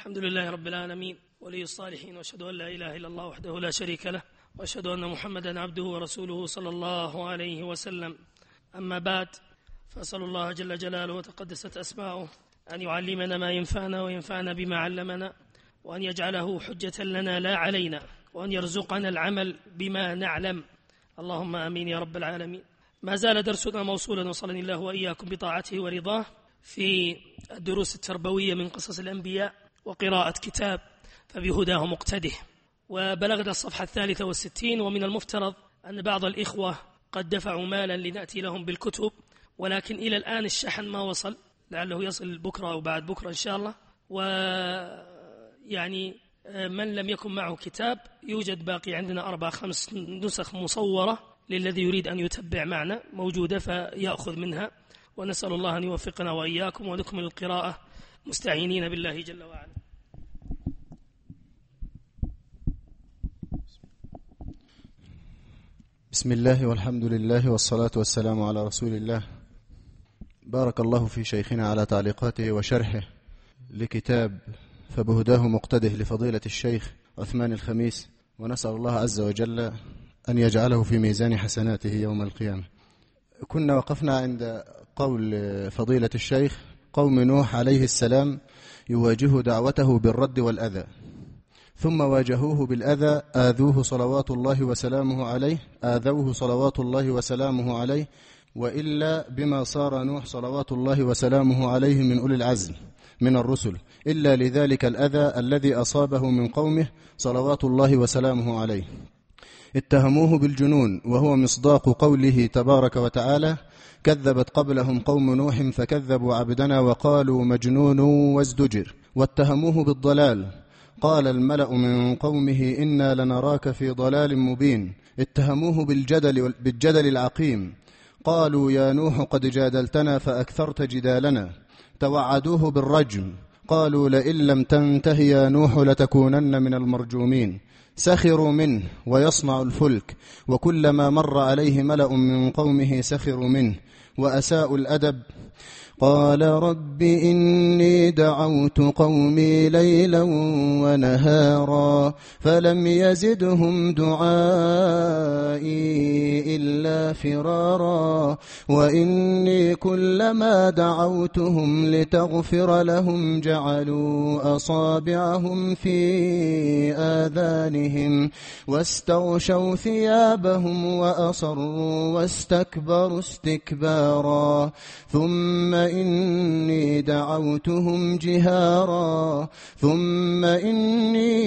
الحمد لله رب العالمين ولي الصالحين، وأشهد أن لا إله إلا الله وحده لا شريك له، وأشهد أن محمدا عبده ورسوله صلى الله عليه وسلم. أما بعد، فأسأل الله جل جلاله وتقدست أسماؤه أن يعلمنا ما ينفعنا وينفعنا بما علمنا، وأن يجعله حجة لنا لا علينا، وأن يرزقنا العمل بما نعلم، اللهم آمين يا رب العالمين. ما زال درسنا موصولا وصلني الله وإياكم بطاعته ورضاه في الدروس التربوية من قصص الأنبياء وقراءة كتاب فبهداه مقتده، وبلغنا الصفحة 63. ومن المفترض أن بعض الإخوة قد دفعوا مالا لنأتي لهم بالكتب، ولكن إلى الآن الشحن ما وصل، لعله يصل بكرة أو بعد بكرة إن شاء الله. ويعني من لم يكن معه كتاب يوجد باقي عندنا 4-5 نسخ مصورة للذي يريد أن يتبع معنا موجودة فيأخذ منها، ونسأل الله أن يوفقنا وإياكم ونكمل القراءة مستعينين بالله جل وعلا. بسم الله والحمد لله والصلاة والسلام على رسول الله. بارك الله في شيخنا على تعليقاته وشرحه لكتاب فبهداه مقتده لفضيلة الشيخ عثمان الخميس، ونسأل الله عز وجل أن يجعله في ميزان حسناته يوم القيامة. كنا وقفنا عند قول فضيلة الشيخ: قوم نوح عليه السلام يواجه دعوته بالرد والأذى، ثم واجهوه بالأذى آذوه صلوات الله وسلامه عليه، وإلا بما صار نوح صلوات الله وسلامه عليه من أولي العزم من الرسل إلا لذلك الأذى الذي أصابه من قومه صلوات الله وسلامه عليه. اتهموه بالجنون، وهو مصداق قوله تبارك وتعالى: كذبت قبلهم قوم نوح فكذبوا عبدنا وقالوا مجنون وازدجر. واتهموه بالضلال، قال الملأ من قومه إنا لنراك في ضلال مبين. اتهموه بالجدل العقيم، قالوا يا نوح قد جادلتنا فأكثرت جدالنا. توعدوه بالرجم، قالوا لئن لم تنته يا نوح لتكونن من المرجومين. سخروا منه ويصنع الفلك، وكلما مر عليه ملأ من قومه سخروا منه وأساءوا الأدب. قال رب إني دعوت قومي ليلا ونهارا فلم يزدهم دعائي إلا فرارا، وإني كلما دعوتهم لتغفر لهم جعلوا أصابعهم في آذانهم واستغشوا ثيابهم وأصروا واستكبروا استكبارا، ثم إني دعوتهم جهارا ثم إني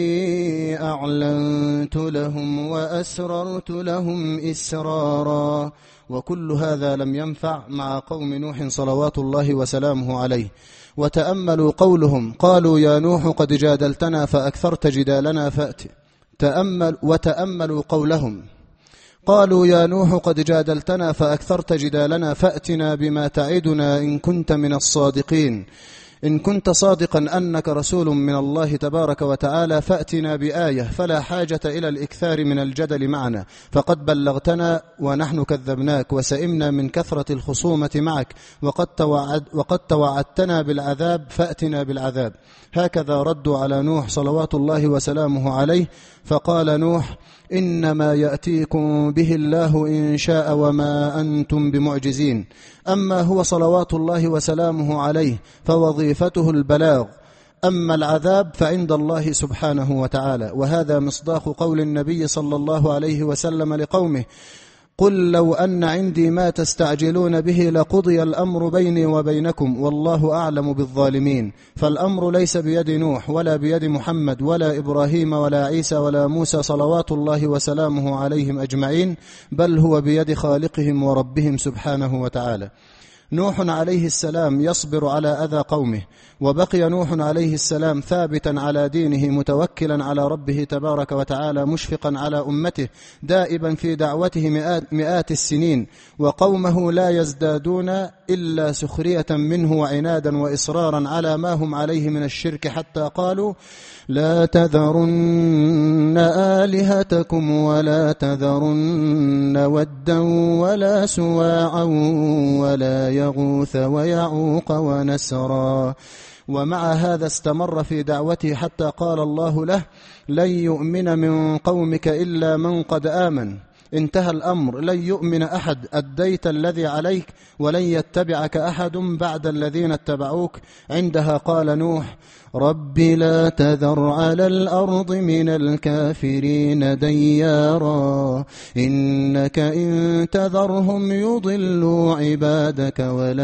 أعلنت لهم وأسررت لهم إسرارا. وكل هذا لم ينفع مع قوم نوح صلوات الله وسلامه عليه. وتأملوا قولهم، قالوا يا نوح قد جادلتنا فأكثرت جدالنا فأت. وتأملوا قولهم، قالوا يا نوح قد جادلتنا فأكثرت جدالنا فأتنا بما تعدنا إن كنت من الصادقين. إن كنت صادقا أنك رسول من الله تبارك وتعالى فأتنا بآية، فلا حاجة إلى الإكثار من الجدل معنا، فقد بلغتنا ونحن كذبناك وسئمنا من كثرة الخصومة معك، وقد توعدتنا بالعذاب فأتنا بالعذاب. هكذا ردوا على نوح صلوات الله وسلامه عليه. فقال نوح: إنما يأتيكم به الله إن شاء وما أنتم بمعجزين. أما هو صلوات الله وسلامه عليه فوظيفته البلاغ، أما العذاب فعند الله سبحانه وتعالى. وهذا مصداق قول النبي صلى الله عليه وسلم لقومه: قل لو أن عندي ما تستعجلون به لقضي الأمر بيني وبينكم والله أعلم بالظالمين. فالأمر ليس بيد نوح ولا بيد محمد ولا إبراهيم ولا عيسى ولا موسى صلوات الله وسلامه عليهم أجمعين، بل هو بيد خالقهم وربهم سبحانه وتعالى. نوح عليه السلام يصبر على أذى قومه، وبقي نوح عليه السلام ثابتا على دينه متوكلا على ربه تبارك وتعالى، مشفقا على أمته، دائبا في دعوته مئات السنين، وقومه لا يزدادون إلا سخرية منه وعنادا وإصرارا على ما هم عليه من الشرك، حتى قالوا: لا تذرن آلهتكم ولا تذرن ودا ولا سواعا ولا ويغوث ويعوق ونسرا. ومع هذا استمر في دعوته حتى قال الله له: لن يؤمن من قومك إلا من قد آمن. انتهى الأمر، لن يؤمن أحد، أديت الذي عليك ولن يتبعك أحد بعد الذين اتبعوك. عندها قال نوح: رب لا تذر على الأرض من الكافرين ديارا إنك إن تذرهم يضلوا عبادك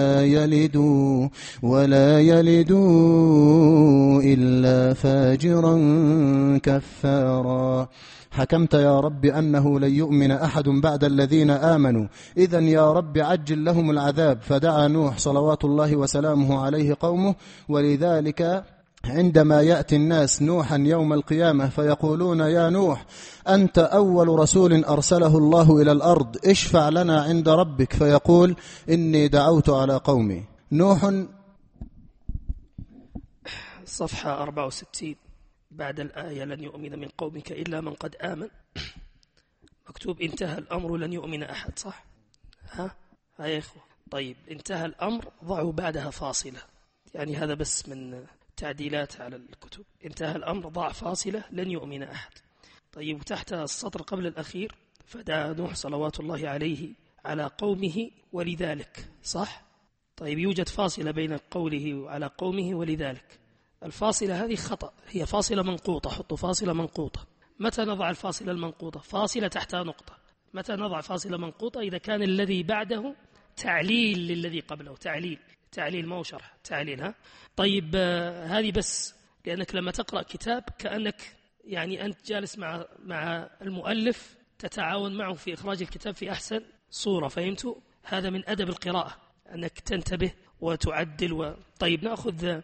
ولا يلدوا إلا فاجرا كفارا. حكمت يا رب أنه لن يؤمن أحد بعد الذين آمنوا، إذن يا رب عجل لهم العذاب. فدعا نوح صلوات الله وسلامه عليه قومه. ولذلك عندما يأتي الناس نوحا يوم القيامة فيقولون: يا نوح أنت أول رسول أرسله الله إلى الأرض، اشفع لنا عند ربك. فيقول: إني دعوت على قومي. نوح. صفحة 64 بعد الآية: لن يؤمن من قومك إلا من قد آمن، مكتوب: انتهى الأمر لن يؤمن أحد، صح؟ يا إخوة. طيب، انتهى الأمر ضعوا بعدها فاصلة، يعني هذا بس من تعديلات على الكتب. انتهى الأمر ضع فاصلة لن يؤمن أحد. طيب، تحت السطر قبل الأخير: فدعا نوح صلوات الله عليه على قومه ولذلك، صح؟ طيب، يوجد فاصلة بين قوله على قومه ولذلك. الفاصلة هذه خطأ، هي فاصلة منقوطة. حطوا فاصلة منقوطة. متى نضع الفاصلة المنقوطة؟ فاصلة تحتها نقطة. متى نضع فاصلة منقوطة؟ إذا كان الذي بعده تعليل للذي قبله. تعليل ما هو شرح، تعليل. طيب، هذه بس لأنك لما تقرأ كتاب كأنك يعني أنت جالس مع المؤلف تتعاون معه في إخراج الكتاب في أحسن صورة. فهمتوا؟ هذا من أدب القراءة، أنك تنتبه وتعدل. طيب، نأخذ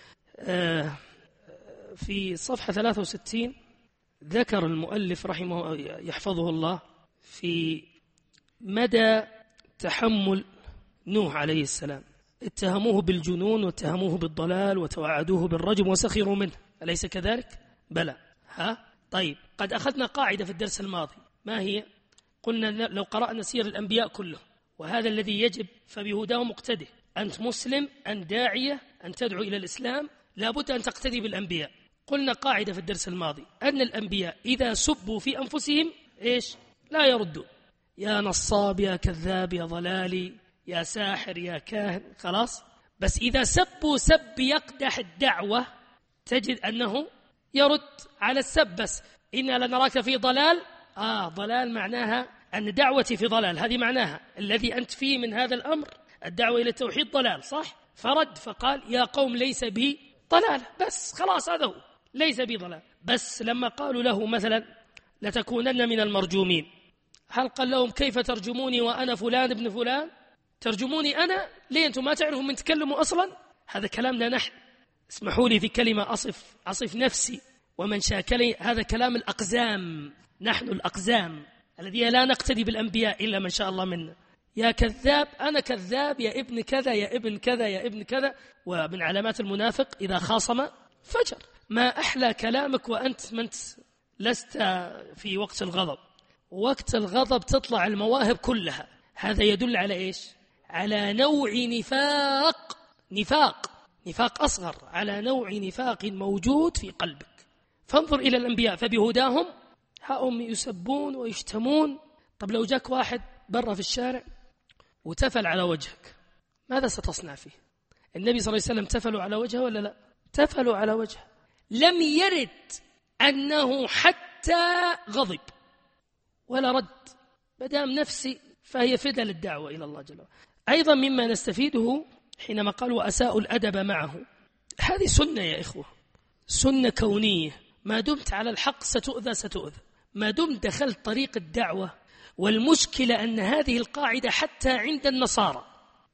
في صفحة 63 ذكر المؤلف رحمه يحفظه الله في مدى تحمل نوح عليه السلام. اتهموه بالجنون واتهموه بالضلال وتوعدوه بالرجم وسخروا منه، أليس كذلك؟ بلى. طيب، قد أخذنا قاعدة في الدرس الماضي، ما هي؟ قلنا لو قرأنا سير الأنبياء كله، وهذا الذي يجب، فبهداه مقتده. أنت مسلم، أنت داعية، أن تدعو إلى الإسلام، لابد أن تقتدي بالأنبياء. قلنا قاعدة في الدرس الماضي أن الأنبياء إذا سبوا في أنفسهم إيش؟ لا يردوا: يا نصاب، يا كذاب، يا ضلالي، يا ساحر، يا كاهن، خلاص. بس إذا سبوا سب يقدح الدعوة تجد أنه يرد على السب. بس إنا لنراك في ضلال. ضلال معناها أن دعوتي في ضلال، هذه معناها الذي أنت فيه من هذا الأمر الدعوة إلى التوحيد ضلال، صح؟ فرد فقال: يا قوم ليس بي ضلال، بس خلاص، هذا هو، ليس بي ضلال. بس لما قالوا له مثلا: لتكونن من المرجومين، هل قال لهم: كيف ترجموني وأنا فلان ابن فلان؟ ترجموني أنا؟ ليه أنتم ما تعرفوا من تكلموا أصلا؟ هذا كلامنا نحن. اسمحوا لي في كلمة أصف نفسي ومن شاكلي، هذا كلام الأقزام. نحن الأقزام الذين لا نقتدي بالأنبياء إلا من شاء الله منا. يا كذاب، أنا كذاب، يا ابن كذا، يا ابن كذا، يا ابن كذا. ومن علامات المنافق إذا خاصم فجر. ما أحلى كلامك وأنت لست في وقت الغضب. وقت الغضب تطلع المواهب كلها. هذا يدل على إيش؟ على نوع نفاق أصغر، على نوع نفاق موجود في قلبك. فانظر إلى الأنبياء فبهداهم هم يسبون ويشتمون. طب لو جاك واحد برا في الشارع وتفل على وجهك، ماذا ستصنع فيه؟ النبي صلى الله عليه وسلم تفلوا على وجهه ولا لا؟ تفلوا على وجهه. لم يرد أنه حتى غضب ولا رد، بدام نفسي فهي فدى للدعوة إلى الله جل وعلا. أيضا مما نستفيده حينما قال: وأساءوا الأدب معه، هذه سنة يا إخوة، سنة كونية. ما دمت على الحق ستؤذى. ما دمت دخلت طريق الدعوة. والمشكلة أن هذه القاعدة حتى عند النصارى،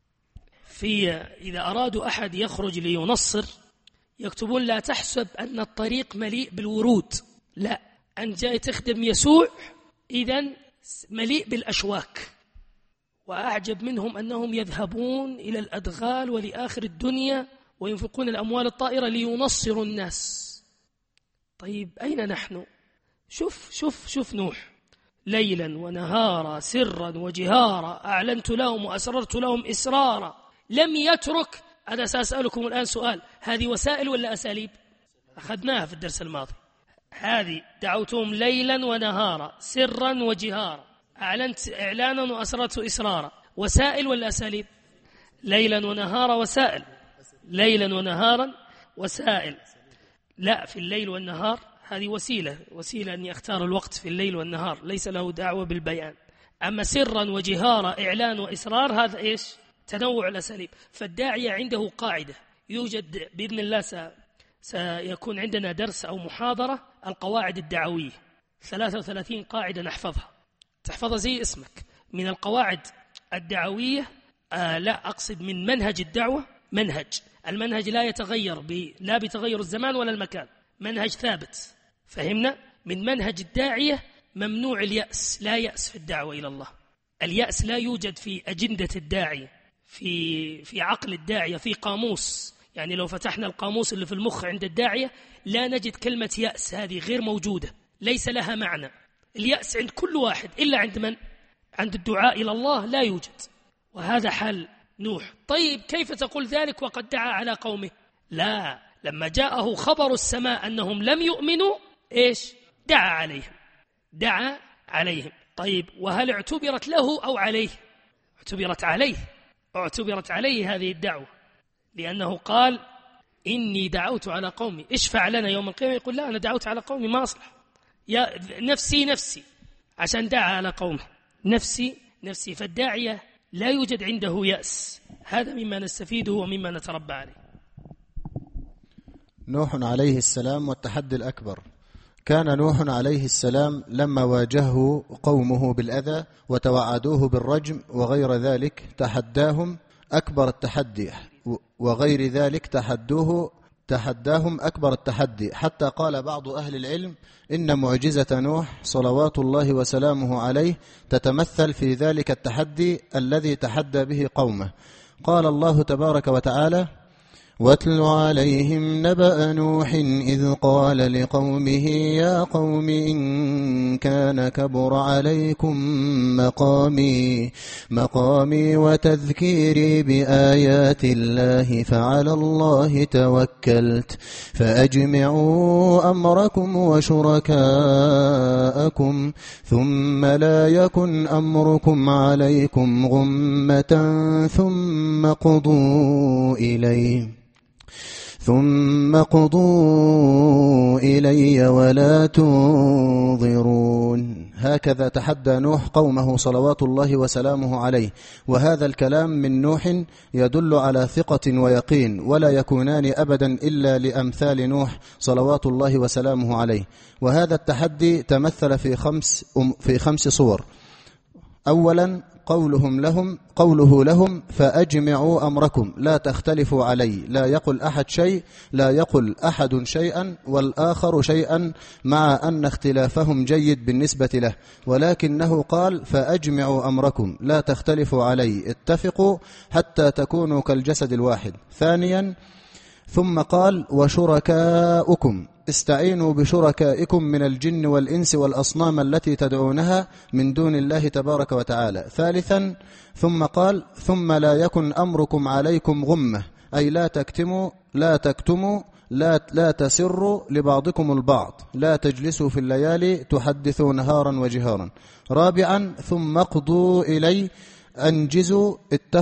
إذا أرادوا أحد يخرج لينصر يكتبون: لا تحسب أن الطريق مليء بالورود، لا، أنت جاي تخدم يسوع، إذن مليء بالأشواك. وأعجب منهم أنهم يذهبون إلى الأدغال ولآخر الدنيا وينفقون الأموال الطائرة لينصروا الناس. طيب، أين نحن؟ شوف نوح، ليلا ونهارا، سرا وجهارا، أعلنت لهم وأسررت لهم إسرارا، لم يترك. أنا سأسألكم الآن سؤال، هذه وسائل ولا أساليب؟ أخذناها في الدرس الماضي. هذه دعوتهم ليلا ونهارا سرا وجهارا، أعلنت إعلانا وأسررت إسرارا، وسائل ولا أساليب؟ ليلا ونهارا وسائل، ليلا ونهارا وسائل. لا، في الليل والنهار هذه وسيلة أني أختار الوقت في الليل والنهار، ليس له دعوة بالبيان. أما سرا وجهارا إعلان وإسرار هذا إيش؟ تنوع الأساليب. فالداعية عنده قاعدة، يوجد بإذن الله سيكون عندنا درس أو محاضرة القواعد الدعوية، 33 قاعدة نحفظها، تحفظها زي اسمك من القواعد الدعوية. لا أقصد من منهج الدعوة. المنهج لا يتغير لا بتغير الزمان ولا المكان، منهج ثابت. فهمنا؟ من منهج الداعية ممنوع اليأس، لا يأس في الدعوة إلى الله. اليأس لا يوجد في أجندة الداعية، في عقل الداعية، في قاموس. يعني لو فتحنا القاموس اللي في المخ عند الداعية لا نجد كلمة يأس، هذه غير موجودة، ليس لها معنى. اليأس عند كل واحد إلا عند من؟ عند الدعاء إلى الله لا يوجد. وهذا حال نوح. طيب كيف تقول ذلك وقد دعا على قومه؟ لا، لما جاءه خبر السماء أنهم لم يؤمنوا إيش؟ دعا عليهم. طيب وهل اعتبرت له أو عليه؟ اعتبرت عليه هذه الدعوة، لأنه قال إني دعوت على قومي اشفع لنا يوم القيامة. يقول لا، أنا دعوت على قومي ما أصلح، يا نفسي عشان دعا على قومه، نفسي. فالداعية لا يوجد عنده يأس، هذا مما نستفيده ومما نتربى عليه. نوح عليه السلام والتحدي الأكبر. كان نوح عليه السلام لما واجهه قومه بالأذى وتوعدوه بالرجم وغير ذلك تحداهم أكبر التحدي، وغير ذلك تحداهم أكبر التحدي، حتى قال بعض أهل العلم إن معجزة نوح صلوات الله وسلامه عليه تتمثل في ذلك التحدي الذي تحدى به قومه. قال الله تبارك وتعالى: واتل عليهم نبأ نوح إذ قال لقومه يا قوم إن كان كبر عليكم مقامي وتذكيري بآيات الله فعلى الله توكلت فأجمعوا أمركم وشركاءكم ثم لا يكن أمركم عليكم غمة ثم قضوا إلي ولا تنظرون. هكذا تحدى نوح قومه صلوات الله وسلامه عليه، وهذا الكلام من نوح يدل على ثقة ويقين، ولا يكونان أبدا إلا لأمثال نوح صلوات الله وسلامه عليه. وهذا التحدي تمثل في خمس صور. أولا قوله لهم فأجمعوا أمركم، لا تختلفوا علي، لا يقل أحد شيئا والآخر شيئا، مع أن اختلافهم جيد بالنسبة له، ولكنه قال فأجمعوا أمركم، لا تختلفوا علي، اتفقوا حتى تكونوا كالجسد الواحد. ثانيا ثم قال وشركاؤكم، استعينوا بشركائكم من الجن والإنس والأصنام التي تدعونها من دون الله تبارك وتعالى. ثالثا ثم قال ثم لا يكن أمركم عليكم غمة، أي لا تكتموا لا تسروا لبعضكم البعض، لا تجلسوا في الليالي تحدثوا نهارا وجهارا. رابعا ثم اقضوا إلي، أنجزوا،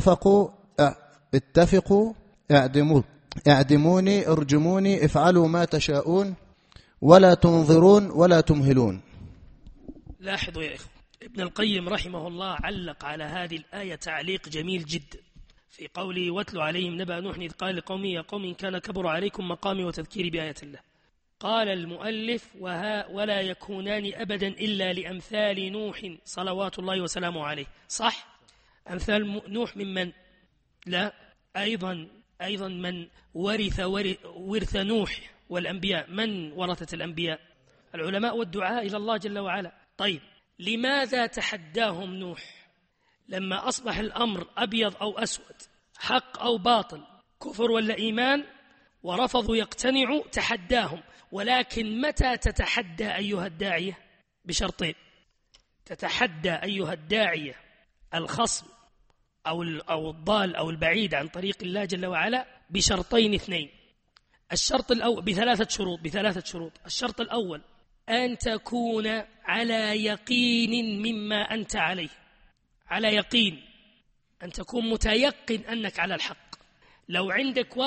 اتفقوا، اعدموني، ارجموني، افعلوا ما تشاءون، ولا تنظرون ولا تمهلون. لاحظوا يا إخوة، ابن القيم رحمه الله علق على هذه الآية تعليق جميل جدا في قوله واتل عليهم نبأ نوح إذ قال لقومه يا قوم إن كان كبر عليكم مقامي وتذكيري بآيات الله. قال المؤلف ولا يكونان أبدا إلا لأمثال نوح صلوات الله وسلامه عليه. صح؟ أمثال نوح ممن؟ لا، أيضا من ورث نوح والأنبياء. من ورثة الأنبياء؟ العلماء والدعاء إلى الله جل وعلا. طيب لماذا تحداهم نوح لما أصبح الأمر أبيض أو أسود، حق أو باطل، كفر ولا إيمان، ورفضوا يقتنعوا؟ تحداهم. ولكن متى تتحدى أيها الداعية؟ بشرطين: تتحدى أيها الداعية الخصم أو الضال أو البعيد عن طريق الله جل وعلا بشرطين اثنين. الشرط الأول بثلاثة شروط. الشرط الأول أن تكون على يقين مما أنت عليه، على يقين، أن تكون متيقن أنك على الحق. لو عندك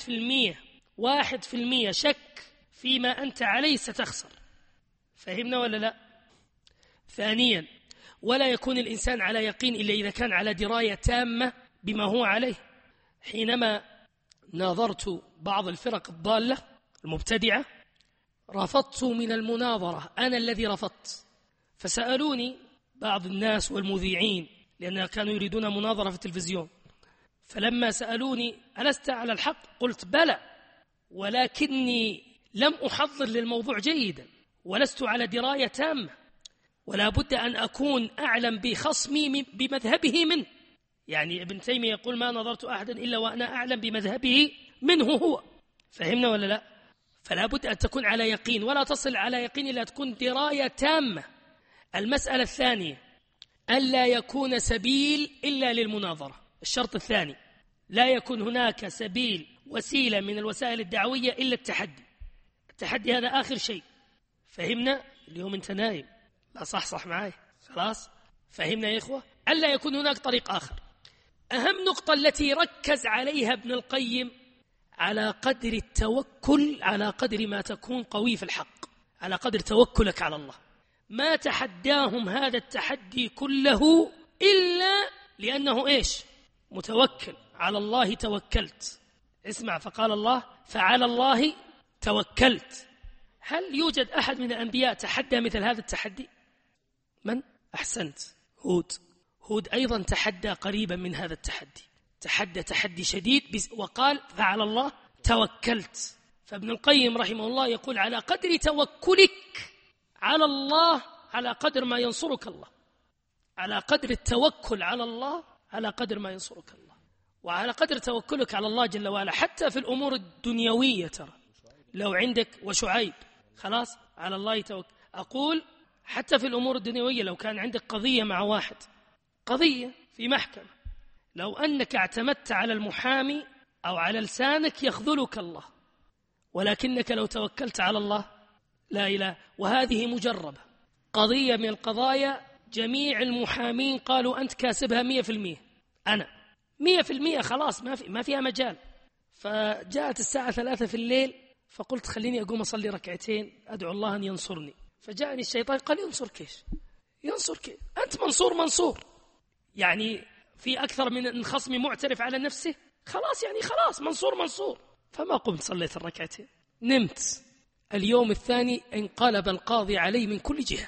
1% شك فيما أنت عليه ستخسر. فهمنا ولا لا؟ ثانيا، ولا يكون الإنسان على يقين إلا إذا كان على دراية تامة بما هو عليه. حينما ناظرت بعض الفرق الضالة المبتدعة رفضت من المناظرة، أنا الذي رفضت. فسألوني بعض الناس والمذيعين لأنهم كانوا يريدون مناظرة في التلفزيون، فلما سألوني ألست على الحق؟ قلت بلى، ولكني لم أحضر للموضوع جيدا ولست على دراية تامة، ولا بد أن أكون أعلم بخصمي بمذهبه منه. يعني ابن تيمية يقول ما نظرت أحدا إلا وأنا أعلم بمذهبه منه هو. فهمنا ولا لا؟ فلا بد أن تكون على يقين، ولا تصل على يقين إلا تكون دراية تامة. المسألة الثانية ألا يكون سبيل إلا للمناظرة. الشرط الثاني لا يكون هناك سبيل وسيلة من الوسائل الدعوية إلا التحدي. التحدي هذا آخر شيء. فهمنا؟ اليوم أنت نايم، لا صح معاي، خلاص فهمنا يا إخوة. ألا يكون هناك طريق آخر. أهم نقطة التي ركز عليها ابن القيم على قدر التوكل، على قدر ما تكون قوي في الحق، على قدر توكلك على الله. ما تحداهم هذا التحدي كله إلا لأنه إيش؟ متوكل على الله. توكلت، اسمع، فقال الله فعلى الله توكلت. هل يوجد أحد من الأنبياء تحدى مثل هذا التحدي؟ من؟ أحسنت، هود أيضا تحدى قريبا من هذا التحدي، تحدى تحدي شديد وقال فعلى الله توكلت. فابن القيم رحمه الله يقول على قدر توكلك على الله على قدر ما ينصرك الله، على قدر التوكل على الله على قدر ما ينصرك الله، وعلى قدر توكلك على الله جل وعلا حتى في الأمور الدنيوية. ترى لو عندك وشعيب خلاص على الله توكل. أقول حتى في الأمور الدنيوية لو كان عندك قضية مع واحد، قضية في محكمة، لو أنك اعتمدت على المحامي أو على لسانك يخذلك الله، ولكنك لو توكلت على الله لا إله. وهذه مجربة، قضية من القضايا جميع المحامين قالوا أنت كاسبها 100%، أنا 100% خلاص ما فيها مجال. فجاءت الساعة 3 في الليل، فقلت خليني أقوم أصلي ركعتين أدعو الله أن ينصرني. فجاءني الشيطان قال ينصرك إيش؟ ينصرك أنت منصور. يعني في أكثر من أن خصمي معترف على نفسه، خلاص يعني خلاص منصور. فما قمت صليت الركعتين، نمت. اليوم الثاني انقلب القاضي علي من كل جهة.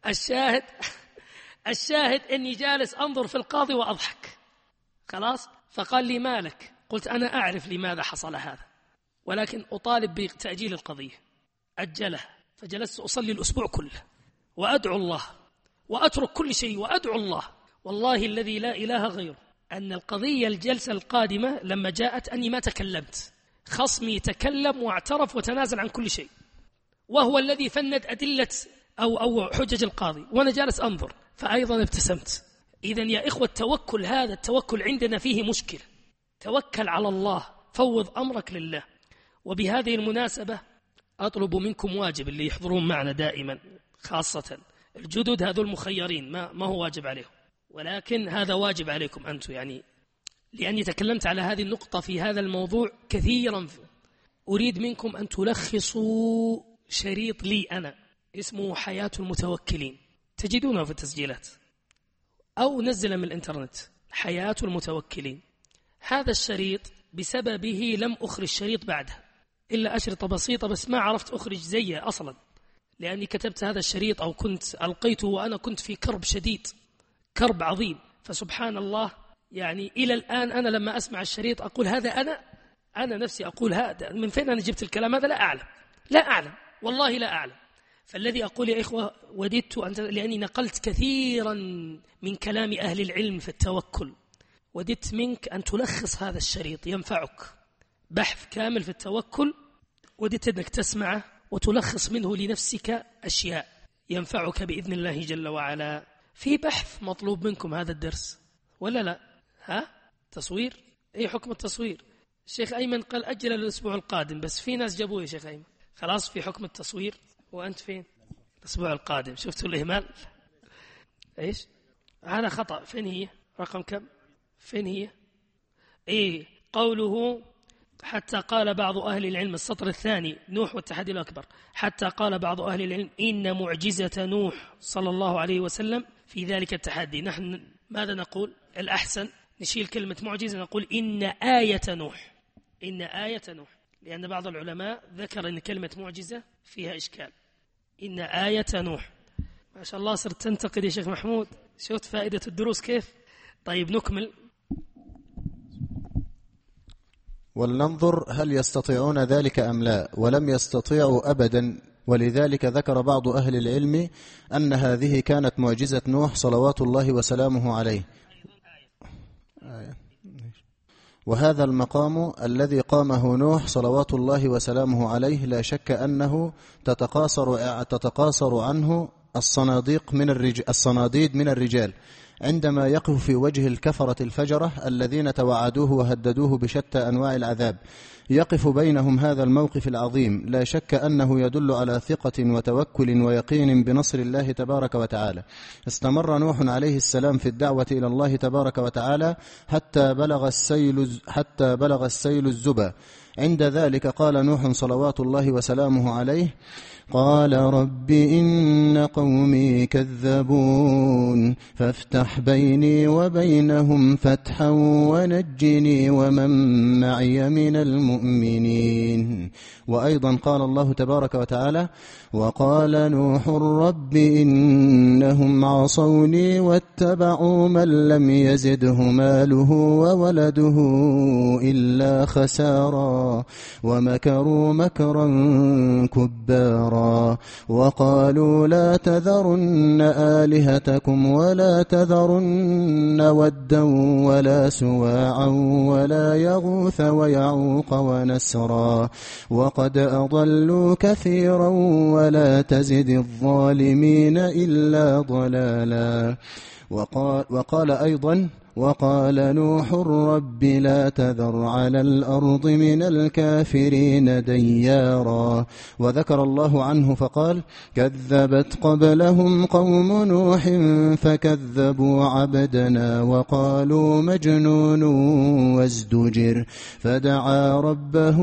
الشاهد أني جالس أنظر في القاضي وأضحك خلاص. فقال لي مالك؟ قلت أنا أعرف لماذا حصل هذا، ولكن أطالب بتأجيل القضية. أجلها. فجلست أصلي الأسبوع كله وأدعو الله وأترك كل شيء وأدعو الله. والله الذي لا إله غيره أن القضية الجلسة القادمة لما جاءت أني ما تكلمت، خصمي تكلم واعترف وتنازل عن كل شيء، وهو الذي فند أدلة أو حجج القاضي، وأنا جالس أنظر، فأيضا ابتسمت. إذن يا إخوة التوكل هذا التوكل عندنا فيه مشكلة. توكل على الله، فوض أمرك لله. وبهذه المناسبة أطلب منكم واجب، اللي يحضرون معنا دائما خاصة الجدد هذول المخيرين، ما هو واجب عليهم، ولكن هذا واجب عليكم أنتم، يعني لأني تكلمت على هذه النقطة في هذا الموضوع كثيرا. أريد منكم أن تلخصوا شريط لي أنا اسمه حياة المتوكلين، تجدونه في التسجيلات أو نزل من الإنترنت، حياة المتوكلين. هذا الشريط بسببه لم أخرج شريط بعده إلا أشرطة بسيطة، بس ما عرفت أخرج زيه أصلا، لأني كتبت هذا الشريط أو كنت ألقيته وأنا كنت في كرب شديد، كرب عظيم. فسبحان الله، يعني إلى الآن أنا لما أسمع الشريط أقول هذا أنا نفسي أقول هذا من فين أنا جبت الكلام هذا؟ لا أعلم والله لا أعلم. فالذي أقول يا إخوة وددت لأني نقلت كثيرا من كلام أهل العلم في التوكل، وددت منك أن تلخص هذا الشريط، ينفعك بحث كامل في التوكل، وددت أنك تسمعه وتلخص منه لنفسك أشياء ينفعك بإذن الله جل وعلا. في بحث مطلوب منكم هذا الدرس ولا لا؟ تصوير؟ أي حكم التصوير؟ الشيخ أيمن قال أجل الأسبوع القادم، بس في ناس جابوه يا شيخ أيمن. خلاص في حكم التصوير، وأنت فين؟ الأسبوع القادم. شفتوا الإهمال؟ إيش؟ هذا خطأ. فين هي؟ رقم كم؟ فين هي؟ إيه قوله حتى قال بعض أهل العلم، السطر الثاني، نوح والتحدي الأكبر. حتى قال بعض أهل العلم إن معجزة نوح صلى الله عليه وسلم في ذلك التحدي. نحن ماذا نقول؟ الأحسن نشيل كلمة معجزة، نقول إن آية نوح. إن آية نوح، لأن بعض العلماء ذكر أن كلمة معجزة فيها إشكال. إن آية نوح. ما شاء الله صرت تنتقد يا شيخ محمود، شفت فائدة الدروس كيف؟ طيب نكمل. ولننظر هل يستطيعون ذلك أم لا، ولم يستطيعوا أبدا. ولذلك ذكر بعض أهل العلم أن هذه كانت معجزة نوح صلوات الله وسلامه عليه. وهذا المقام الذي قامه نوح صلوات الله وسلامه عليه لا شك أنه تتقاصر عنه الصناديد من الرجال عندما يقف في وجه الكفرة الفجرة الذين توعدوه وهددوه بشتى أنواع العذاب. يقف بينهم هذا الموقف العظيم، لا شك أنه يدل على ثقة وتوكل ويقين بنصر الله تبارك وتعالى. استمر نوح عليه السلام في الدعوة إلى الله تبارك وتعالى حتى بلغ السيل الزبا. عند ذلك قال نوح صلوات الله وسلامه عليه: قال رب إن قومي كذبون فافتح بيني وبينهم فتحا ونجني ومن معي من المؤمنين. وأيضا قال الله تبارك وتعالى: وقال نوح رب إنهم عصوني واتبعوا من لم يزده ماله وولده إلا خسارا ومكروا مكرا كبارا وقالوا لا تذرن آلهتكم ولا تذرن ودا ولا سواعا ولا يغوث ويعوق ونسرا وقد أضلوا كثيرا ولا تزد الظالمين إلا ضلالا. وقال أيضا: وقال نوح رب لا تذر على الأرض من الكافرين ديارا. وذكر الله عنه فقال: كذبت قبلهم قوم نوح فكذبوا عبدنا وقالوا مجنون وازدجر فدعا ربه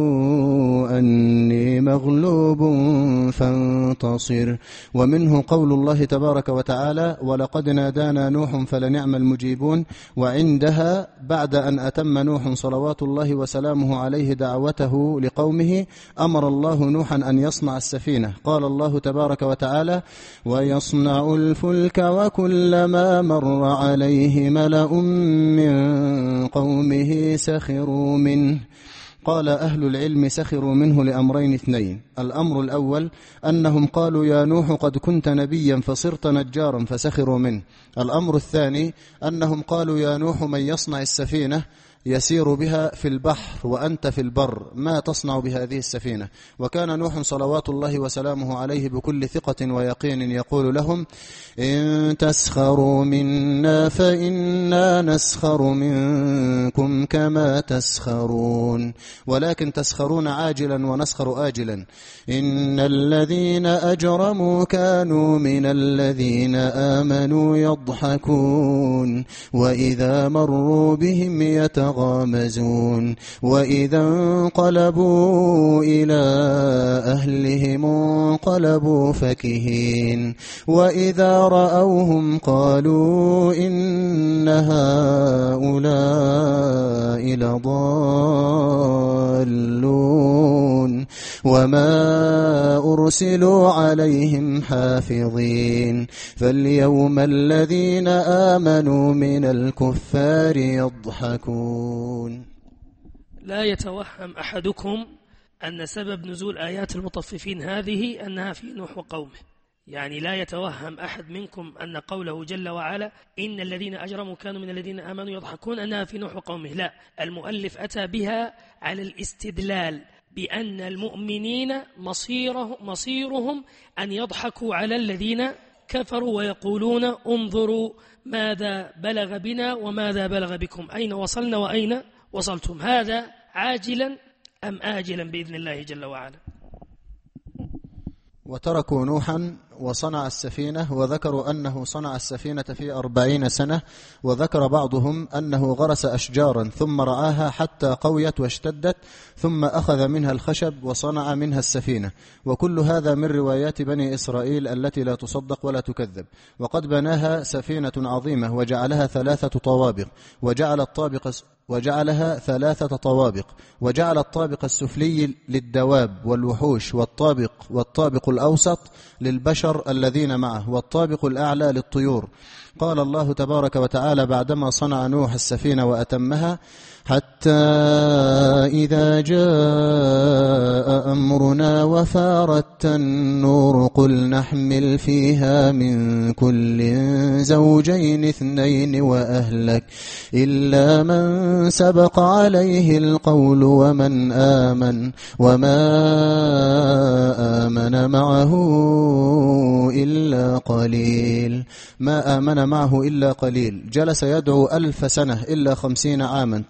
أني مغلوب فانتصر. ومنه قول الله تبارك وتعالى: ولقد نادانا نوح فلنعم المجيبون. وعندها بعد أن أتم نوح صلوات الله وسلامه عليه دعوته لقومه أمر الله نوحا أن يصنع السفينة. قال الله تبارك وتعالى: ويصنع الفلك وكلما مر عليه ملأ من قومه سخروا منه. قال أهل العلم سخروا منه لأمرين اثنين: الأمر الأول أنهم قالوا يا نوح قد كنت نبيا فصرت نجارا فسخروا منه. الأمر الثاني أنهم قالوا يا نوح من يصنع السفينة يسير بها في البحر وأنت في البر ما تصنع بهذه السفينة. وكان نوح صلوات الله وسلامه عليه بكل ثقة ويقين يقول لهم: إن تسخروا منا فإنا نسخر منكم كما تسخرون ولكن تسخرون عاجلا ونسخر آجلا. إن الذين أجرموا كانوا من الذين آمنوا يضحكون وإذا مروا بهم يتغامزون وإذا انقلبوا إلى أهلهم انقلبوا فكهين وإذا رأوهم قالوا إن هؤلاء لضالون وما أرسلوا عليهم حافظين. فاليوم الذين آمنوا من الكفار يضحكون. لا يتوهم أحدكم أن سبب نزول آيات المطففين هذه أنها في نوح وقومه. يعني لا يتوهم أحد منكم أن قوله جل وعلا إن الذين أجرموا كانوا من الذين آمنوا يضحكون أنها في نوح وقومه. لا، المؤلف أتى بها على الاستدلال بأن المؤمنين مصيرهم أن يضحكوا على الذين كفروا ويقولون انظروا ماذا بلغ بنا وماذا بلغ بكم، أين وصلنا وأين وصلتم، هذا عاجلا أم آجلا بإذن الله جل وعلا. وتركوا نوحا وصنع السفينة، وذكروا أنه صنع السفينة في 40 سنة، وذكر بعضهم أنه غرس أشجارا ثم رعاها حتى قويت واشتدت ثم أخذ منها الخشب وصنع منها السفينة، وكل هذا من روايات بني إسرائيل التي لا تصدق ولا تكذب. وقد بناها سفينة عظيمة وجعلها 3 طوابق، وجعلها 3 طوابق، وجعل الطابق السفلي للدواب والوحوش، والطابق الأوسط للبشر الذين معه، والطابق الأعلى للطيور. قال الله تبارك وتعالى بعدما صنع نوح السفينة وأتمها: حتى إذا جاء أمرنا وفارت النور قل نحمل فيها من كل زوجين 2 وأهلك إلا من سبق عليه القول ومن آمن وما آمن معه إلا قليل. ما آمن معه إلا قليل. جلس يدعو 1000 سنة إلا 50 عاما،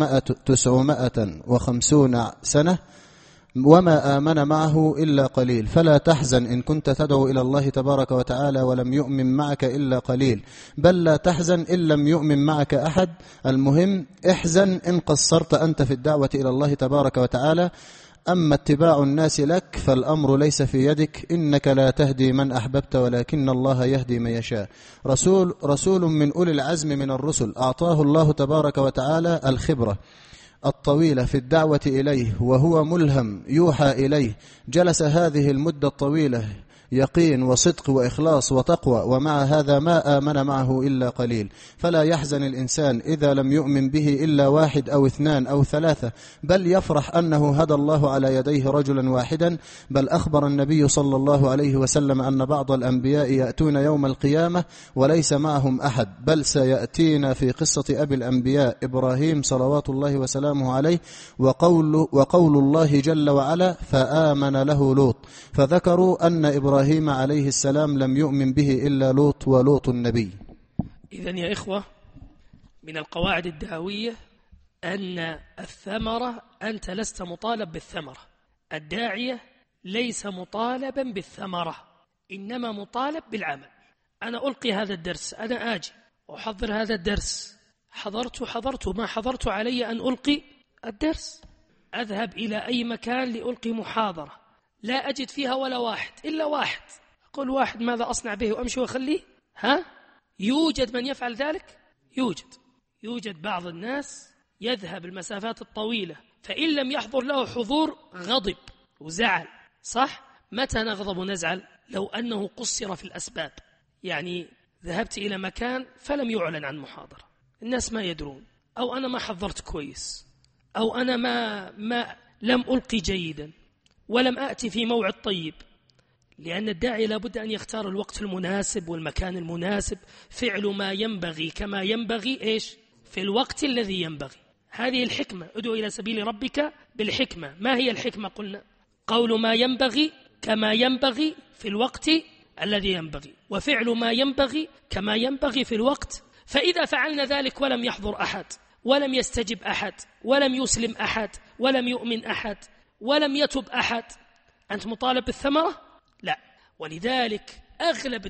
950 سنة، وما آمن معه إلا قليل. فلا تحزن إن كنت تدعو إلى الله تبارك وتعالى ولم يؤمن معك إلا قليل، بل لا تحزن إن لم يؤمن معك أحد. المهم احزن إن قصرت أنت في الدعوة إلى الله تبارك وتعالى. أما اتباع الناس لك فالأمر ليس في يدك، إنك لا تهدي من أحببت ولكن الله يهدي من يشاء. رسول من أولي العزم من الرسل أعطاه الله تبارك وتعالى الخبرة الطويلة في الدعوة إليه، وهو ملهم يوحى إليه. جلس هذه المدة الطويلة يقين وصدق وإخلاص وتقوى، ومع هذا ما آمن معه إلا قليل. فلا يحزن الإنسان إذا لم يؤمن به إلا 1 أو 2 أو 3، بل يفرح أنه هدى الله على يديه رجلا واحدا. بل أخبر النبي صلى الله عليه وسلم أن بعض الأنبياء يأتون يوم القيامة وليس معهم أحد، بل سيأتينا في قصة أبي الأنبياء إبراهيم صلوات الله وسلامه عليه وقول الله جل وعلا: فآمن له لوط. فذكروا أن إبراهيم عليه السلام لم يؤمن به إلا لوط، ولوط النبي. إذن يا إخوة، من القواعد الدعوية أن الثمرة، أنت لست مطالب بالثمرة، الداعية ليس مطالبا بالثمرة، إنما مطالب بالعمل. أنا ألقي هذا الدرس، أنا آجي أحضر هذا الدرس، حضرت ما حضرت علي أن ألقي الدرس. أذهب إلى أي مكان لألقي محاضرة لا أجد فيها ولا واحد إلا واحد، أقول واحد ماذا أصنع به وأمشي وأخليه؟ يوجد من يفعل ذلك؟ يوجد بعض الناس يذهب المسافات الطويلة، فإن لم يحضر له حضور غضب وزعل. صح؟ متى نغضب ونزعل؟ لو أنه قصر في الأسباب، يعني ذهبت إلى مكان فلم يعلن عن محاضرة، الناس ما يدرون، أو أنا ما حضرت كويس، أو أنا ما لم ألقي جيدا، ولم أأتي في موعد طيب. لأن الداعي لابد أن يختار الوقت المناسب والمكان المناسب، فعل ما ينبغي كما ينبغي في الوقت الذي ينبغي. هذه الحكمة، ادعو إلى سبيل ربك بالحكمة. ما هي الحكمة؟ قلنا قول ما ينبغي كما ينبغي في الوقت الذي ينبغي، وفعل ما ينبغي كما ينبغي في الوقت. فإذا فعلنا ذلك ولم يحضر أحد، ولم يستجب أحد، ولم يسلم أحد، ولم يؤمن أحد، ولم يتب أحد، أنت مطالب بالثمرة؟ لا. ولذلك أغلب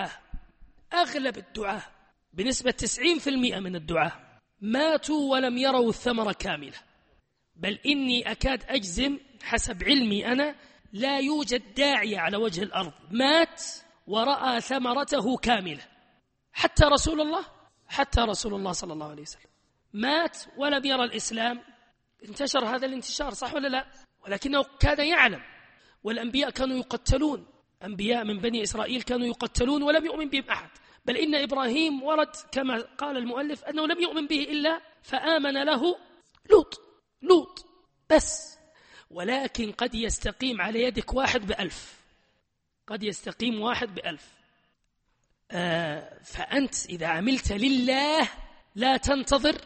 الدعاة بنسبة 90% من الدعاة ماتوا ولم يروا الثمرة كاملة. بل إني أكاد أجزم حسب علمي أنا لا يوجد داعية على وجه الأرض مات ورأى ثمرته كاملة. حتى رسول الله صلى الله عليه وسلم مات ولم يرى الإسلام. انتشر هذا الانتشار، صح ولا لا؟ ولكنه كان يعلم. والأنبياء كانوا يقتلون، أنبياء من بني إسرائيل كانوا يقتلون ولم يؤمن بهم أحد. بل إن إبراهيم ورد كما قال المؤلف أنه لم يؤمن به إلا فآمن له لوط بس. ولكن قد يستقيم على يدك 1 ب1000، قد يستقيم 1 ب1000. فأنت إذا عملت لله لا تنتظر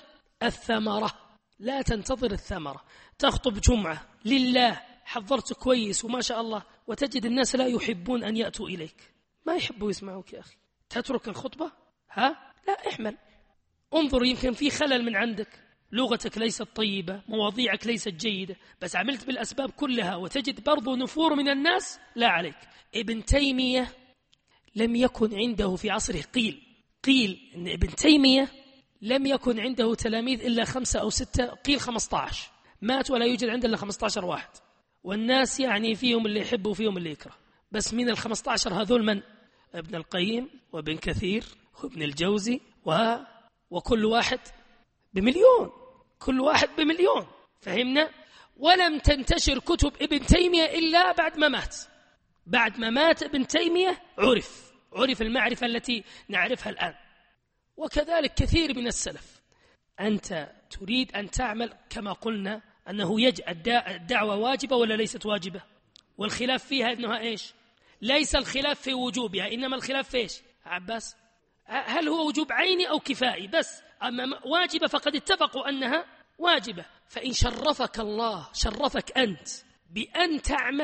الثمرة. تخطب جمعة لله، حضرت كويس وما شاء الله، وتجد الناس لا يحبون أن يأتوا إليك. ما يحبوا يسمعوك يا أخي. تترك الخطبة؟ لا، احمل، انظر، يمكن في خلل من عندك، لغتك ليست طيبة، مواضيعك ليست جيدة، بس عملت بالأسباب كلها وتجد برضو نفور من الناس، لا عليك. ابن تيمية لم يكن عنده في عصره، قيل إن ابن تيمية لم يكن عنده تلاميذ إلا 5 أو 6، قيل 15، مات ولا يوجد عنده إلا 15 واحد، والناس يعني فيهم اللي يحب وفيهم اللي يكره. بس من 15 هذول من؟ ابن القيم وابن كثير وابن الجوزي وكل واحد بمليون، كل واحد بمليون، فهمنا؟ ولم تنتشر كتب ابن تيمية إلا بعد ما مات. بعد ما مات ابن تيمية عرف المعرفة التي نعرفها الآن. وكذلك كثير من السلف. أنت تريد أن تعمل كما قلنا أنه الدعوة واجبة ولا ليست واجبة؟ والخلاف فيها أنها إيش؟ ليس الخلاف في وجوبها، إنما الخلاف في إيش عباس؟ هل هو وجوب عيني أو كفائي بس؟ أما واجبة فقد اتفقوا أنها واجبة. فإن شرفك الله، شرفك أنت بأن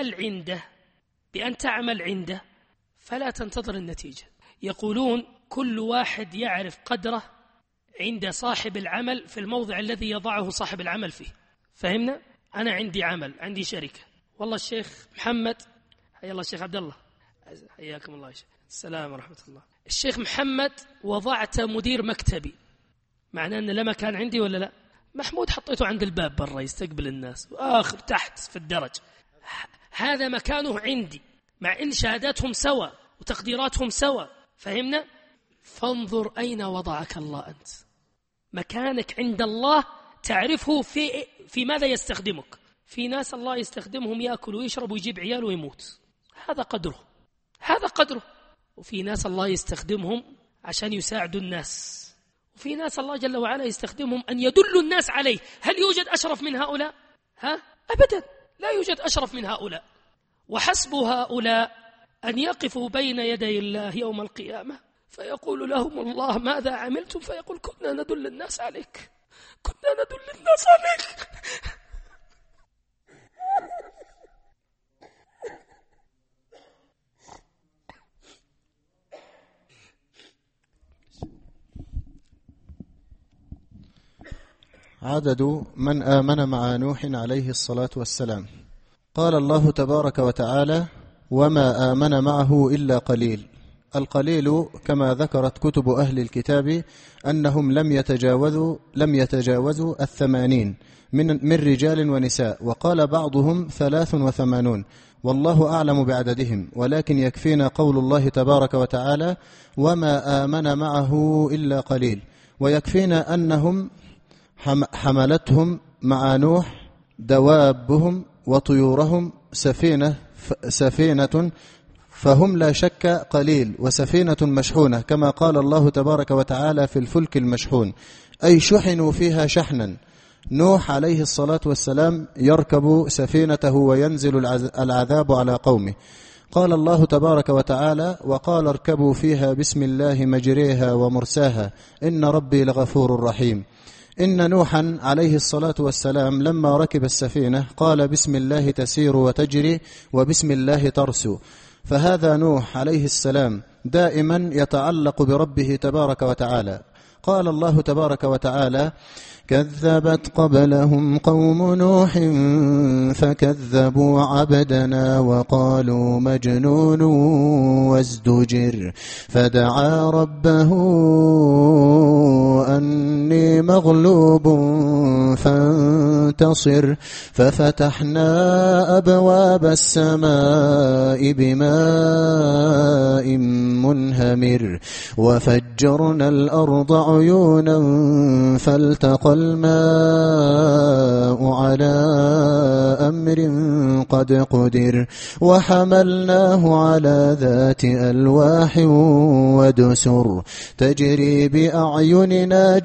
تعمل عنده فلا تنتظر النتيجة. يقولون كل واحد يعرف قدره عند صاحب العمل في الموضع الذي يضعه صاحب العمل فيه. فهمنا؟ أنا عندي عمل، عندي شركة، والله الشيخ محمد، حيا الله الشيخ عبد الله، حياكم الله يا شيخ، السلام ورحمة الله. الشيخ محمد وضعت مدير مكتبي، معناه أن لما كان عندي ولا لا؟ محمود حطيته عند الباب برا يستقبل الناس، وآخر تحت في الدرج. هذا مكانه عندي، مع إن شهاداتهم سوا وتقديراتهم سوا. فهمنا؟ فانظر أين وضعك الله أنت. مكانك عند الله تعرفه في ماذا يستخدمك. في ناس الله يستخدمهم يأكل ويشرب ويجيب عيال ويموت، هذا قدره. وفي ناس الله يستخدمهم عشان يساعدوا الناس، وفي ناس الله جل وعلا يستخدمهم أن يدلوا الناس عليه. هل يوجد أشرف من هؤلاء؟ أبدا، لا يوجد أشرف من هؤلاء. وحسب هؤلاء أن يقفوا بين يدي الله يوم القيامة فيقول لهم الله ماذا عملتم؟ فيقول كنا ندل الناس عليك. عدد من آمن مع نوح عليه الصلاة والسلام. قال الله تبارك وتعالى: وما آمن معه إلا قليل. القليل كما ذكرت كتب أهل الكتاب أنهم لم يتجاوزوا 80 من رجال ونساء، وقال بعضهم 83، والله أعلم بعددهم، ولكن يكفينا قول الله تبارك وتعالى: وما آمن معه إلا قليل، ويكفينا أنهم حملتهم مع نوح دوابهم وطيورهم سفينة، فهم لا شك قليل، وسفينة مشحونة، كما قال الله تبارك وتعالى في الفلك المشحون، أي شحنوا فيها شحنا. نوح عليه الصلاة والسلام يركب سفينته وينزل العذاب على قومه. قال الله تبارك وتعالى: وقال اركبوا فيها بسم الله مجريها ومرساها إن ربي لغفور رحيم. إن نوحا عليه الصلاة والسلام لما ركب السفينة قال: بسم الله تسير وتجري وبسم الله ترسو. فهذا نوح عليه السلام دائما يتعلق بربه تبارك وتعالى. قال الله تبارك وتعالى: كذبت قبلهم قوم نوح فكذبوا عبدنا وقالوا مجنون وازدجر، فدعا ربه أني مغلوب فانتصر، ففتحنا أبواب السماء بماء منهمر وفجرنا الأرض عيونا فالتقى الماء على أمر قد قدر، وحملناه على ذات ألواح ودسر تجري بأعيننا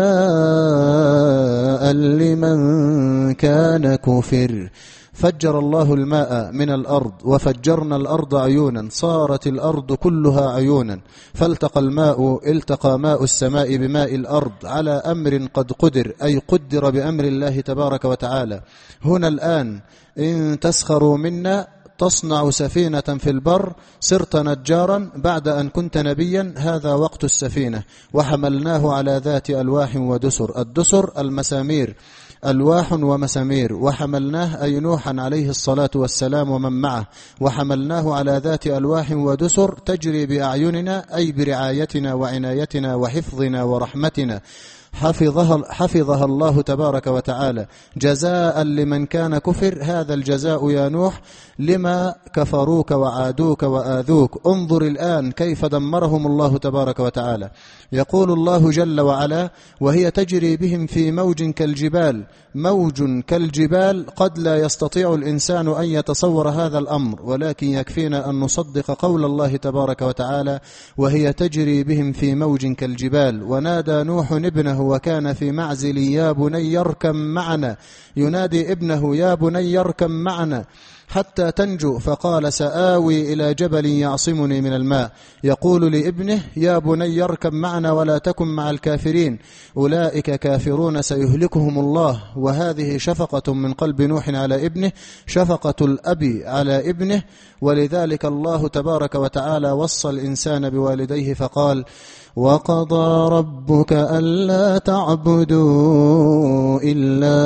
جزاء لمن كان كفر. فجر الله الماء من الأرض وفجرنا الأرض عيونا، صارت الأرض كلها عيونا، فالتقى ماء السماء بماء الأرض على أمر قد قدر، أي قدر بأمر الله تبارك وتعالى. هنا الآن إن تسخروا منا تصنع سفينة في البر صرت نجارا بعد أن كنت نبيا، هذا وقت السفينة. وحملناه على ذات ألواح ودسر، الدسر المسامير، ألواح ومسامير. وحملناه أي نوحا عليه الصلاة والسلام ومن معه، وحملناه على ذات ألواح ودسر تجري بأعيننا أي برعايتنا وعنايتنا وحفظنا ورحمتنا. حفظها الله تبارك وتعالى جزاء لمن كان كفر. هذا الجزاء يا نوح لما كفروك وعادوك وآذوك. انظر الآن كيف دمرهم الله تبارك وتعالى. يقول الله جل وعلا: وهي تجري بهم في موج كالجبال. موج كالجبال قد لا يستطيع الإنسان أن يتصور هذا الأمر، ولكن يكفينا أن نصدق قول الله تبارك وتعالى: وهي تجري بهم في موج كالجبال. ونادى نوح ابنه وكان في معزل: يا بني اركب معنا. ينادي ابنه: يا بني اركب معنا حتى تنجو. فقال: سآوي إلى جبل يعصمني من الماء. يقول لابنه: يا بني اركب معنا ولا تكن مع الكافرين. أولئك كافرون سيهلكهم الله. وهذه شفقة من قلب نوح على ابنه، شفقة الأب على ابنه. ولذلك الله تبارك وتعالى وصى الإنسان بوالديه فقال: وقضى ربك ألا تعبدوا إلا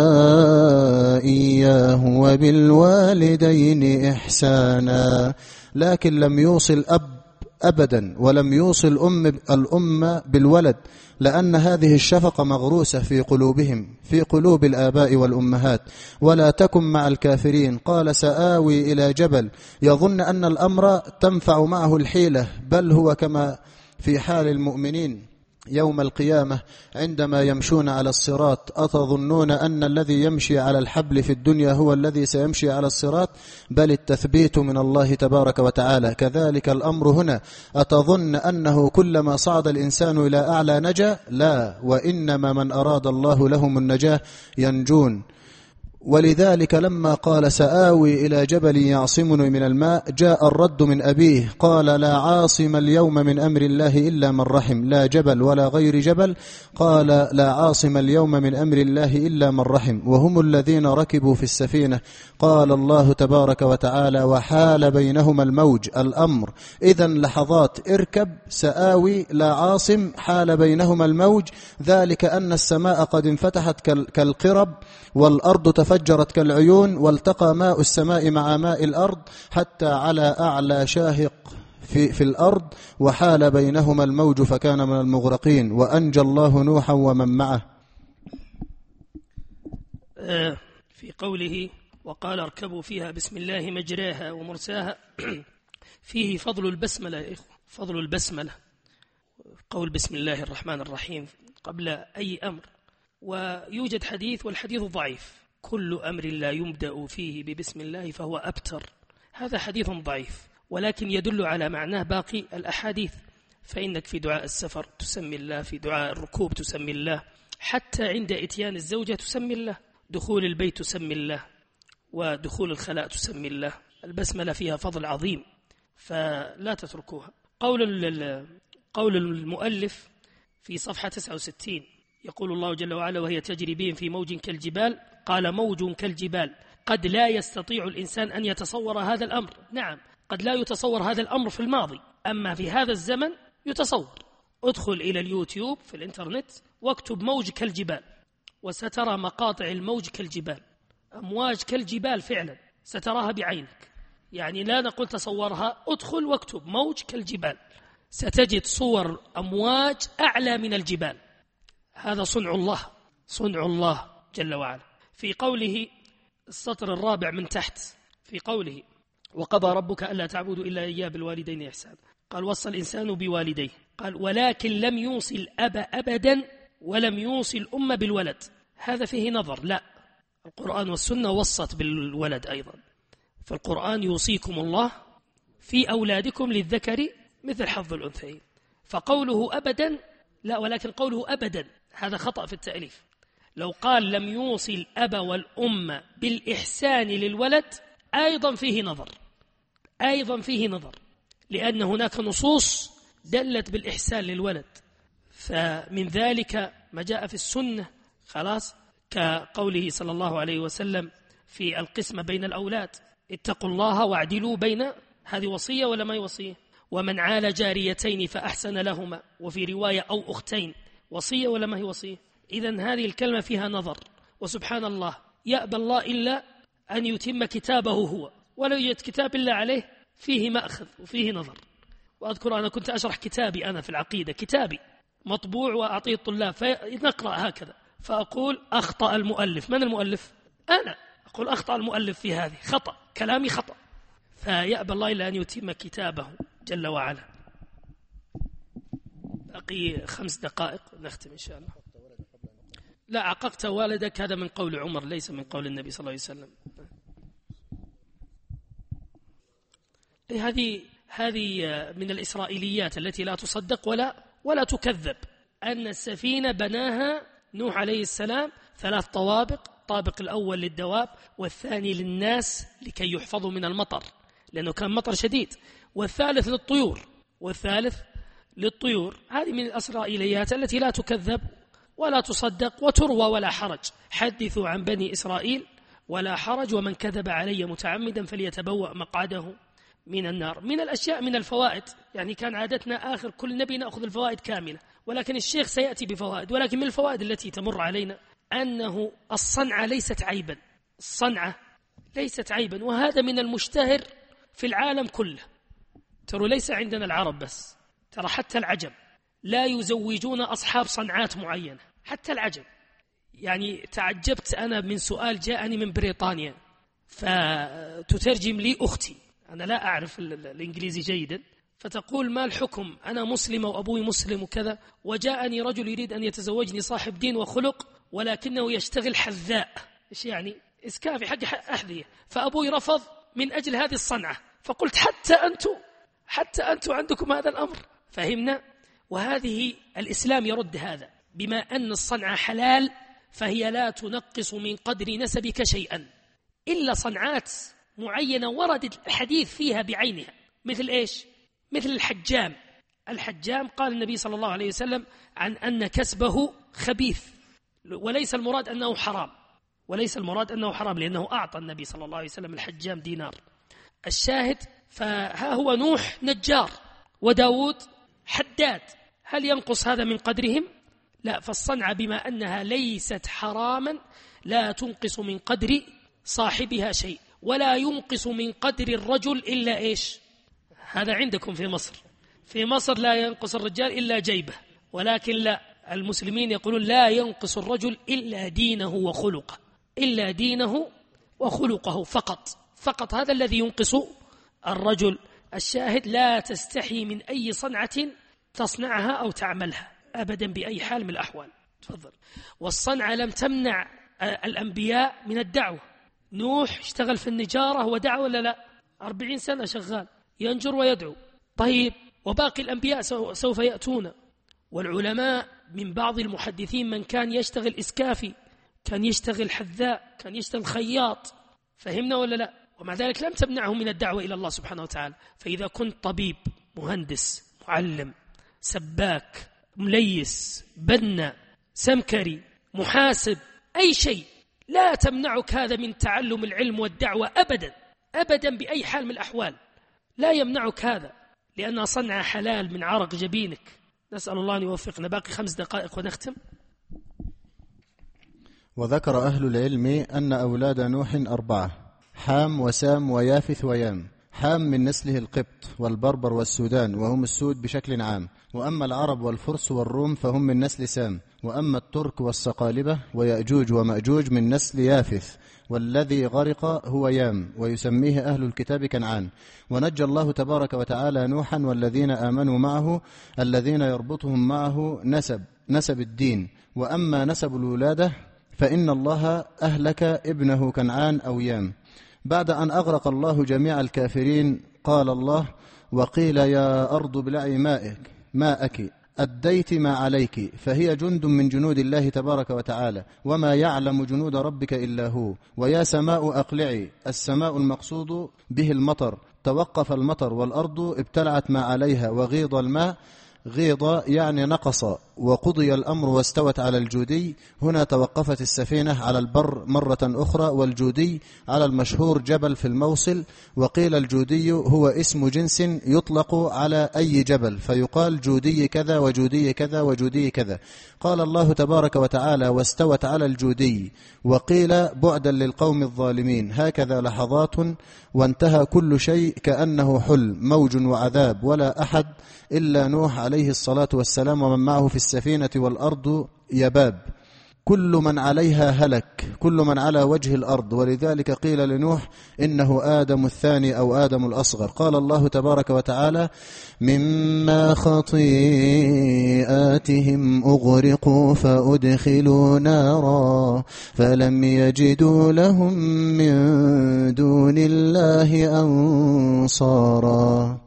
إياه وبالوالدين إحسانا. لكن لم يوصي الأب أبدا ولم يوصي الأم بالولد، لأن هذه الشفقة مغروسة في قلوبهم، في قلوب الآباء والأمهات. ولا تكن مع الكافرين. قال: سآوي إلى جبل. يظن أن الأمر تنفع معه الحيلة، بل هو كما في حال المؤمنين يوم القيامة عندما يمشون على الصراط. أتظنون أن الذي يمشي على الحبل في الدنيا هو الذي سيمشي على الصراط؟ بل التثبيت من الله تبارك وتعالى. كذلك الأمر هنا. أتظن أنه كلما صعد الإنسان إلى أعلى نجا؟ لا، وإنما من أراد الله لهم النجاة ينجون. ولذلك لما قال: سآوي إلى جبل يعصمني من الماء، جاء الرد من أبيه قال: لا عاصم اليوم من أمر الله إلا من رحم. لا جبل ولا غير جبل، قال: لا عاصم اليوم من أمر الله إلا من رحم. وهم الذين ركبوا في السفينة. قال الله تبارك وتعالى: وحال بينهما الموج. الأمر إذن لحظات. اركب، سآوي، لا عاصم، حال بينهما الموج. ذلك أن السماء قد انفتحت كالقرب، والأرض تفجرت كالعيون، والتقى ماء السماء مع ماء الأرض حتى على أعلى شاهق في الأرض، وحال بينهما الموج فكان من المغرقين. وأنجى الله نوحا ومن معه. في قوله: وقال اركبوا فيها بسم الله مجراها ومرساها، فيه فضل البسملة يا إخوة، فضل البسملة، قول بسم الله الرحمن الرحيم قبل أي أمر. ويوجد حديث، والحديث ضعيف: كل أمر لا يبدأ فيه ببسم الله فهو أبتر. هذا حديث ضعيف، ولكن يدل على معناه باقي الأحاديث. فإنك في دعاء السفر تسمي الله، في دعاء الركوب تسمي الله، حتى عند إتيان الزوجة تسمي الله، دخول البيت تسمي الله، ودخول الخلاء تسمي الله. البسملة فيها فضل عظيم، فلا تتركوها. قول المؤلف في صفحة 69 يقول الله جل وعلا: وهي تجري بهم في موج كالجبال. قال: موج كالجبال. قد لا يستطيع الإنسان أن يتصور هذا الأمر. نعم، قد لا يتصور هذا الأمر في الماضي، أما في هذا الزمن يتصور. ادخل إلى اليوتيوب في الإنترنت واكتب موج كالجبال، وسترى مقاطع الموج كالجبال، أمواج كالجبال فعلا ستراها بعينك. يعني لا نقول تصورها، ادخل واكتب موج كالجبال، ستجد صور أمواج أعلى من الجبال. هذا صنع الله، صنع الله جل وعلا. في قوله السطر الرابع من تحت، في قوله: وقضى ربك ألا تعبدوا إلا إياه بالوالدين إحسانا. قال: وصى الإنسان بوالديه. قال: ولكن لم يوصي الأب أبدا ولم يوصي الأم بالولد. هذا فيه نظر. لا، القرآن والسنة وصت بالولد أيضا. فالقرآن يوصيكم الله في أولادكم للذكر مثل حظ الأنثيين. فقوله أبدا لا، ولكن قوله أبدا هذا خطأ في التأليف. لو قال لم يوصي الأب والأم بالإحسان للولد أيضا فيه نظر، أيضا فيه نظر، لأن هناك نصوص دلت بالإحسان للولد. فمن ذلك ما جاء في السنة خلاص، كقوله صلى الله عليه وسلم في القسمة بين الأولاد: اتقوا الله واعدلوا بين، هذه وصية ولا ما هي وصية؟ ومن عال جاريتين فأحسن لهما، وفي رواية أو أختين، وصية ولا ما هي وصية؟ إذن هذه الكلمة فيها نظر. وسبحان الله يأبى الله إلا أن يتم كتابه هو، ولا يوجد كتاب إلا عليه فيه مأخذ وفيه نظر. وأذكر أنا كنت أشرح كتابي أنا في العقيدة، كتابي مطبوع وأعطيه الطلاب فنقرأ هكذا، فأقول أخطأ المؤلف. من المؤلف؟ أنا أقول أخطأ المؤلف في هذه، خطأ، كلامي خطأ. فيأبى الله إلا أن يتم كتابه جل وعلا. بقي 5 دقائق نختم إن شاء الله. لا، عققت والدك هذا من قول عمر ليس من قول النبي صلى الله عليه وسلم. هذه من الإسرائيليات التي لا تصدق ولا تكذب، أن السفينة بناها نوح عليه السلام 3 طوابق، الطابق الأول للدواب، والثاني للناس لكي يحفظوا من المطر لأنه كان مطر شديد، والثالث للطيور. هذه من الإسرائيليات التي لا تكذب ولا تصدق وتروى ولا حرج. حدثوا عن بني إسرائيل ولا حرج، ومن كذب علي متعمدا فليتبوأ مقعده من النار. من الأشياء من الفوائد، يعني كان عادتنا آخر كل نبي نأخذ الفوائد كاملة، ولكن الشيخ سيأتي بفوائد. ولكن من الفوائد التي تمر علينا أنه الصنعة ليست عيبا، الصنعة ليست عيبا، وهذا من المشتهر في العالم كله. ترى ليس عندنا العرب بس، ترى حتى العجم لا يزوجون أصحاب صنعات معينة، حتى العجم. يعني تعجبت أنا من سؤال جاءني من بريطانيا، فتترجم لي أختي، أنا لا أعرف الإنجليزي جيدا، فتقول ما الحكم، أنا مسلمة وأبوي مسلم وكذا، وجاءني رجل يريد أن يتزوجني صاحب دين وخلق ولكنه يشتغل حذاء، إيش يعني؟ إسكافي حق أحذية، فأبوي رفض من أجل هذه الصنعة. فقلت حتى أنتم عندكم هذا الأمر، فهمنا؟ وهذه الإسلام يرد هذا، بما أن الصنعة حلال فهي لا تنقص من قدر نسبك شيئا، إلا صنعات معينة ورد الحديث فيها بعينها. مثل إيش؟ مثل الحجام قال النبي صلى الله عليه وسلم عن أن كسبه خبيث، وليس المراد أنه حرام لأنه أعطى النبي صلى الله عليه وسلم الحجام دينار. الشاهد، فها هو نوح نجار وداود حداد، هل ينقص هذا من قدرهم؟ لا. فالصنعة بما أنها ليست حراما لا تنقص من قدر صاحبها شيء، ولا ينقص من قدر الرجل إلا إيش؟ هذا عندكم في مصر لا ينقص الرجال إلا جيبه، ولكن لا، المسلمين يقولون لا ينقص الرجل إلا دينه وخلقه فقط هذا الذي ينقص الرجل. الشاهد، لا تستحي من أي صنعة تصنعها أو تعملها أبدا بأي حال من الأحوال. تفضل. والصنعة لم تمنع الأنبياء من الدعوة. نوح اشتغل في النجارة ودعوة ولا لا؟ 40 سنة شغال ينجر ويدعو. طيب، وباقي الأنبياء سوف يأتون. والعلماء من بعض المحدثين من كان يشتغل إسكافي، كان يشتغل حذاء، كان يشتغل خياط، فهمنا ولا لا؟ ومع ذلك لم تمنعه من الدعوة إلى الله سبحانه وتعالى. فإذا كنت طبيب، مهندس، معلم، سباك، مليس، بنا، سمكري، محاسب، أي شيء، لا تمنعك هذا من تعلم العلم والدعوة أبدا بأي حال من الأحوال، لا يمنعك هذا، لأنها صنعة حلال من عرق جبينك. نسأل الله أن يوفقنا. باقي 5 دقائق ونختم. وذكر أهل العلم أن أولاد نوح 4: حام وسام ويافث ويام. حام من نسله القبط والبربر والسودان، وهم السود بشكل عام، وأما العرب والفرس والروم فهم من نسل سام، وأما الترك والصقالبة ويأجوج ومأجوج من نسل يافث، والذي غرق هو يام، ويسميه أهل الكتاب كنعان. ونجى الله تبارك وتعالى نوحا والذين آمنوا معه الذين يربطهم معه نسب الدين. وأما نسب الولادة فإن الله أهلك ابنه كنعان أو يام. بعد أن أغرق الله جميع الكافرين قال الله: وقيل يا أرض ابلعي ماءك أديت ما عليك، فهي جند من جنود الله تبارك وتعالى، وما يعلم جنود ربك إلا هو. ويا سماء أقلعي، السماء المقصود به المطر، توقف المطر والأرض ابتلعت ما عليها وغيض الماء غيض يعني نقص، وقضي الأمر واستوت على الجودي. هنا توقفت السفينة على البر مرة أخرى، والجودي على المشهور جبل في الموصل. وقيل الجودي هو اسم جنس يطلق على أي جبل، فيقال جودي كذا وجودي كذا وجودي كذا. قال الله تبارك وتعالى واستوت على الجودي، وقيل بعدا للقوم الظالمين. هكذا لحظات وانتهى كل شيء كأنه حل، موج وعذاب، ولا أحد إلا نوح عليه الصلاة والسلام ومن معه في السفينة، والأرض يباب، كل من عليها هلك، كل من على وجه الأرض. ولذلك قيل لنوح إنه آدم الثاني أو آدم الأصغر. قال الله تبارك وتعالى مما خطيئاتهم أغرقوا فأدخلوا نارا فلم يجدوا لهم من دون الله أنصارا.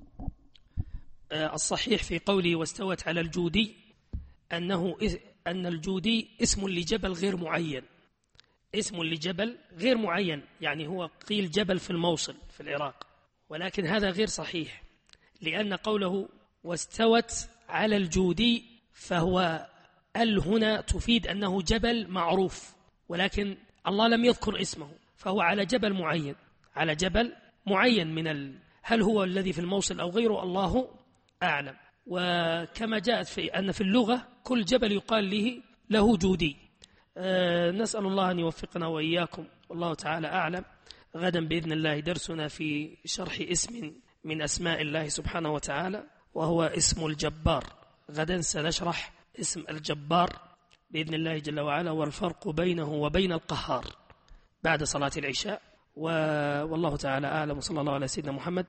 الصحيح في قوله واستوت على الجودي أن الجودي اسم لجبل غير معين، اسم لجبل غير معين، يعني هو قيل جبل في الموصل في العراق، ولكن هذا غير صحيح، لأن قوله واستوت على الجودي فهو هنا تفيد أنه جبل معروف، ولكن الله لم يذكر اسمه، فهو على جبل معين، على جبل معين هل هو الذي في الموصل أو غيره الله أعلم. وكما جاءت في أن في اللغة كل جبل يقال له جودي. نسأل الله أن يوفقنا وإياكم، والله تعالى أعلم. غدا بإذن الله درسنا في شرح اسم من أسماء الله سبحانه وتعالى، وهو اسم الجبار. غدا سنشرح اسم الجبار بإذن الله جل وعلا، والفرق بينه وبين القهار بعد صلاة العشاء. والله تعالى أعلم، وصلى الله على سيدنا محمد